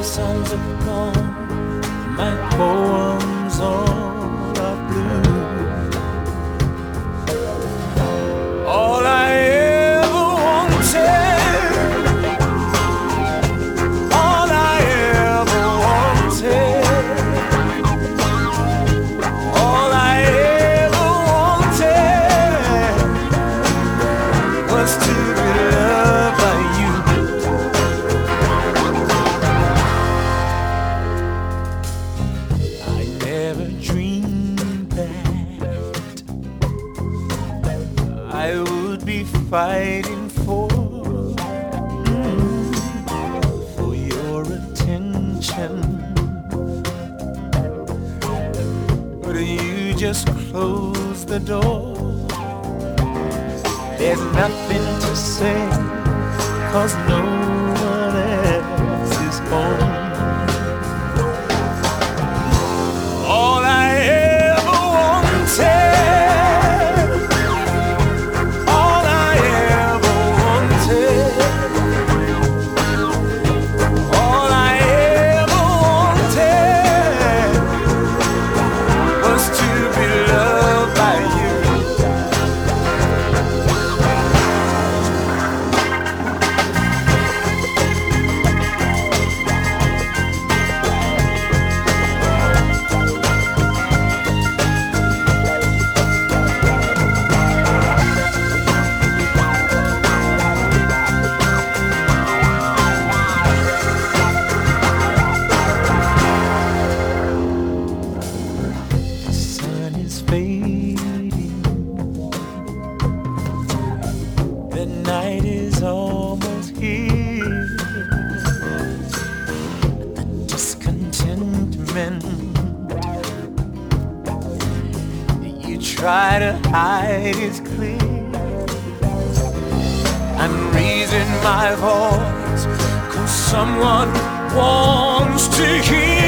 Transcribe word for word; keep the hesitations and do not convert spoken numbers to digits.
suns are gone, my poems all are blue. All I ever wanted, all I ever wanted, all I ever wanted was to be loved by you. I never dreamed that I would be fighting for, mm, for your attention, but you just closed the door. There's nothing to say, 'cause no one else is home. All I ever wanted, all I ever wanted, all I ever wanted was to be loved by you. The sun is fading, the night is almost here. The discontentment that you try to hide is clear. I'm raising my voice 'cause someone wants to hear.